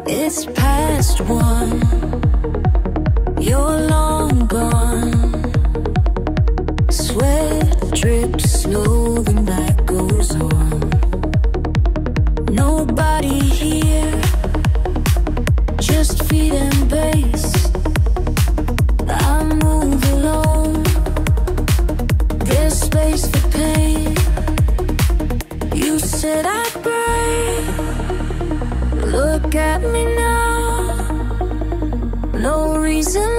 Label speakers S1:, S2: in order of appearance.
S1: It's past one. You're long gone. Sweat drips slow, the night goes on. Nobody here, just feet and bass. I move alone. There's space for pain. You said I'd break. Look at me now. No reason